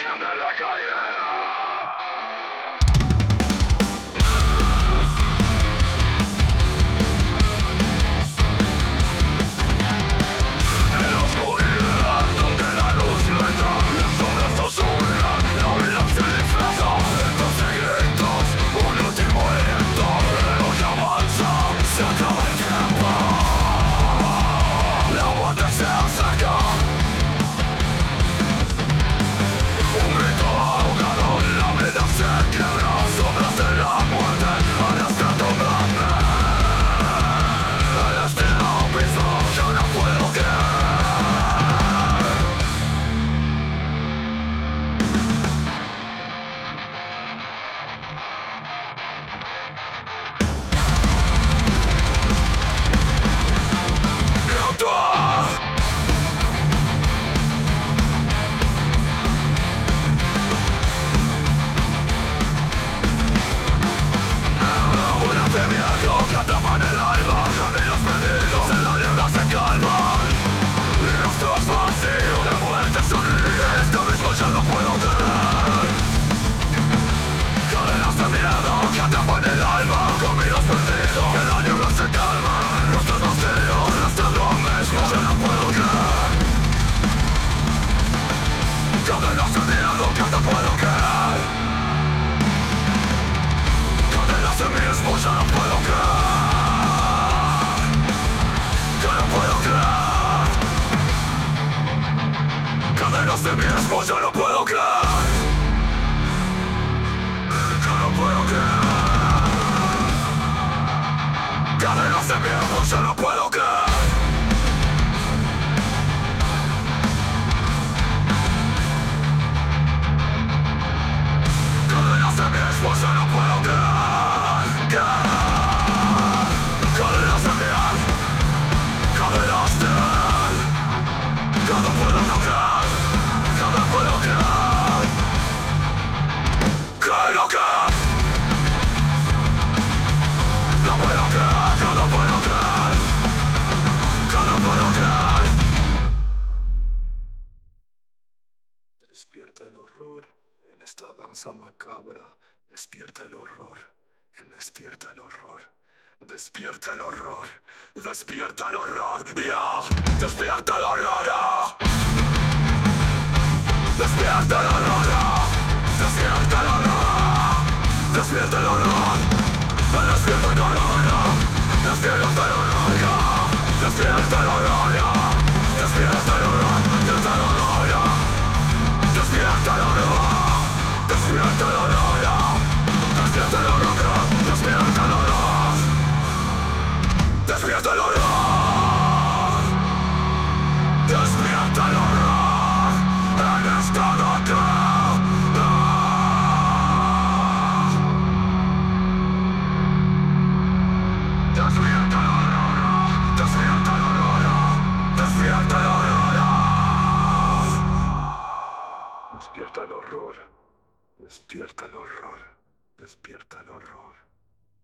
de la calle. De mi esposa no puedo creer. Yo no puedo creer. Cadenas de mi esposa no puedo creer. Cadenas de mi esposa no puedo creer. Cadenas de mi cadenas de él. Yo no puedo creer. No puedo creer. ¿Qué lo que? No puedo creer, yo no puedo creer. Yo no puedo creer. Despierta el horror en esta danza macabra. Despierta el horror. Despierta el horror. Despierta el horror. Despierta el horror. Ya. Despierta el horror. Despierta el horror, despierta el horror, despierta el horror, despierta el horror, despierta el horror, despierta el horror, despierta el horror, despierta el horror, despierta el horror, despierta el horror, despierta el horror, despierta el horror, despierta el horror, despierta el horror. Despierta el horror, despierta el horror, despierta el horror.